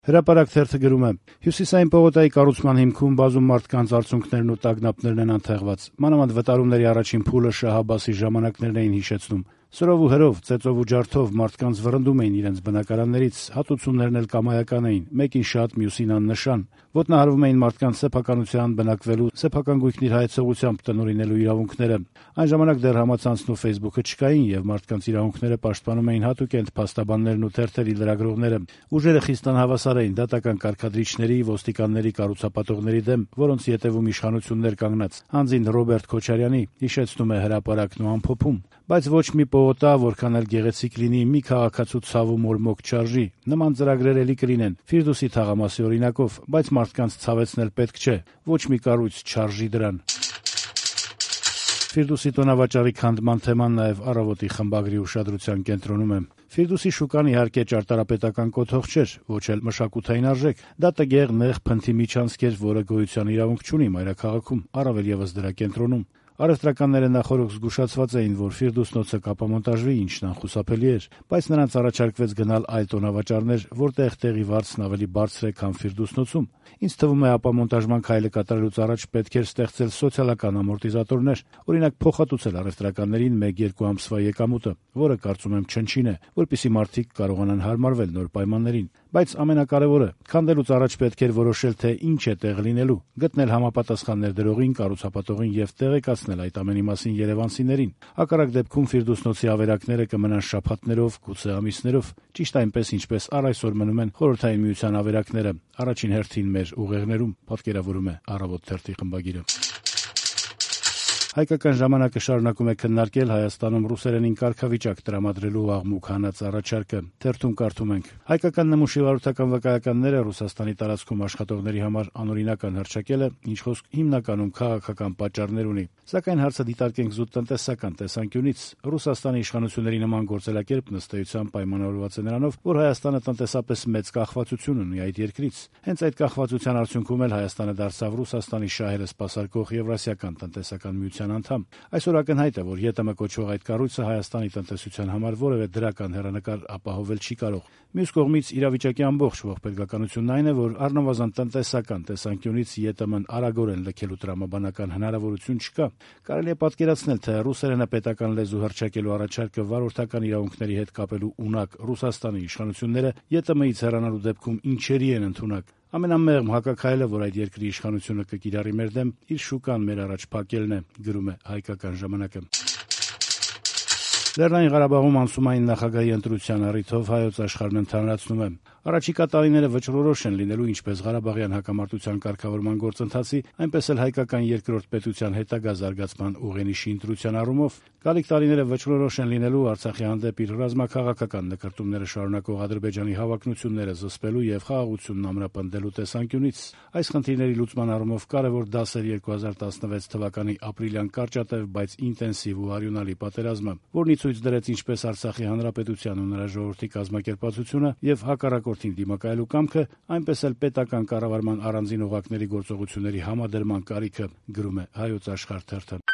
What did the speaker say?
Հրապարակ թերթը գրում է. Հյուսիսային պողոտայի կառուցման հիմքում բազում մարդկանց արցունքներն ու տագնապներն են անթեղված։ Մանավանդ վտարումների առաջին փուլը Շահ Աբբասի ժամանակներն էին հիշեցնում։ Սրով ու հրով, ծեծով ու ջարդով մարդկանց վռնդում էին իրենց բնակարաններից, հատուցումներն էլ կամայական էին, մեկին շատ, մյուսին աննշան։ Ոտնահարվում էին մարդկանց սեփականության, բնակվելու, սեփական գույքն իր հայեցողությամբ տնօրինելու իրավունքները։ Այն ժամանակ դեռ համացանցն ու Facebook-ը չկային, եւ մարդկանց իրավունքները պաշտպանում էին հատուկենտ փաստաբաններն ու թերթերի լրագրողները։ Ուժերը խիստ անհավասար էին դատական կարգադրիչների, ոստիկանների, կառուցապատողների դեմ, որոնց ետևում իշխանություններ կանգնած, հանձին Ռոբերտ Քոչարյանի, հիշեցնում է Հրապարակն ու ամփոփում։ Բայց ոչ մի պողոտա, որքան էլ գեղեցիկ լինի, մի քաղաքացու ցավ ու մորմոք չարժի։ Նման ծրագրեր էլի կլինեն Ֆիրդուսի թաղամասի օրինակով, բայց մարդկանց ցավեցնել պետք չէ։ Ոչ մի կառույց չարժի դրան։ Ֆիրդուսի տոնավաճառի քանդման թեման նաև Առավոտի խմբագրի ուշադրության կենտրոնում է։ Ֆիրդուսի շուկան իհարկե ճարտարապետական կոթող չէր, ոչ էլ մշակութային արժեք։ Դա տգեղ, նեղ, փնթի միջանցք էր, որը գոյության իրավունք չունի մայրաքաղաքում, առավել եւս դրա կենտրոնում։ Առևտրականները նախօրոք զգուշացված էին, որ Ֆիրդուսնոցը կապամոնտաժվի, ինչն անխուսափելի էր, բայց նրանց առաջարկվեց գնալ այլ տոնավաճառներ, որտեղ տեղի վարձն ավելի բարձր է, քան Ֆիրդուսնոցում։ Ինձ թվում է, ապամոնտաժման քայլը կատարելուց առաջ պետք էր ստեղծել սոցիալական ամորտիզատորներ, օրինակ փոխհատուցել առևտրականներին 1-2 ամսվա եկամուտը, որը կարծում եմ չնչին է, որպեսզի մարդիկ կարողանան հարմարվել նոր պայմաններին։ Բայց ամենակարևորը, քանդելուց առաջ պետք էր որոշել, թե ինչ է տեղ լինելու, գտնել համապատասխան ներդրողին, կառուցապատողին եւ տեղեկացնել այդ ամենի մասին երևանցիներին։ Հակառակ դեպքում Ֆիրդուսնոցի ավերակները կմնան շաբաթներով, գուցե ամիսներով, ճիշտ այնպես ինչպես առ այսօր մնում են Խորհրդային Միության ավերակները, առաջին հերթին մեր ուղեղներում, պատկերավորում է Առավոտ թերթի խմբագիրը։ Հայկական ժամանակը շարունակում է քննարկել Հայաստանում ռուսերենին կարգավիճակ տրամադրելու աղմուկ հանած առաջարկը։ Թերթում կարդում ենք. Հայկական նմուշի վարորդական վկայականները Ռուսաստանի տարածքում աշխատողների համար անօրինական հռչակելը, ինչ խոսք հիմնականում քաղաքական պատճառներ ունի։ Սակայն հարցը դիտարկենք զուտ տնտեսական տեսանկյունից։ Ռուսաստանի իշխանությունների նման գործելակերպն ըստ էության պայմանավորված է նրանով, որ Հայաստանը տնտեսապես մեծ կախվածություն ունի այդ երկրից։ Հենց այդ կախվածության արդյունքում էլ Հայաստանը դարձավ Ռուսաստանի շահերը սպասարկող Եվրասիական տնտեսական միության անդամ։ Այսօր ակնհայտ է, որ ԵՏՄ կոչվող այդ կառույցը Հայաստանի տնտեսության համար որևէ դրական հեռանկար ապահովել չի կարող։ Մյուս կողմից իրավիճակի ամբողջ ողբերգականությունն այն է, որ առնվազն տնտեսական տեսանկյունից ԵՏՄ-ն արագորեն լքելու տրամաբանական հնարավորություն չկա։ Կարելի է պատկերացնել, թե ռուսերենը պետական լեզու հռչակելու առաջարկը վարորդական իրավունքների հետ կապելու ունակ Ռուսաստանի իշխանությունները ԵՏՄ-ից հեռանալու դեպքում ինչերի են ընդունակ։ Ամենամեղմ հակաքայլը, որ այդ երկրի իշխանությունը կկիրառի մեր դեմ, իր շուկան մեր առաջ փակելն է, գրում է Հայկական ժամանակը։ Լեռնային Ղարաբաղում անցումային նախագահի ընտրության առիթով Հայոց Աշխարհն ընդհանրացնում է. Առաջիկա տարիները վճռորոշ են լինելու ինչպես Ղարաբաղյան հակամարտության կարգավորման գործընթացի, այնպես էլ հայկական երկրորդ պետության հետագա զարգացման ուղենիշի ընտրության առումով։ Գալիք տարիները վճռորոշ են լինելու Արցախի հանդեպ իր ռազմաքաղաքական նկրտումները շարունակող Ադրբեջանի հավակնությունները զսպելու եւ խաղաղությունն ամրապնդելու տեսանկյունից։ Այս խնդիրների լուծման առումով կարևոր դաս էր 2016 թվականի ապրիլյան կարճատև, բայց ինտենսիվ ու արյունալի պատերազմը, որն ցույց դրեց ինչպես Արցախի հանրապետության ու նրա ժողովրդի կազմակերպվածությունը եւ հակառակորդին դիմակայելու կամքը, այնպես էլ պետական կառավարման առանձին օղակների գործողությունների համադրման կարիքը, գրում է Հայոց Աշխարհ թերթը։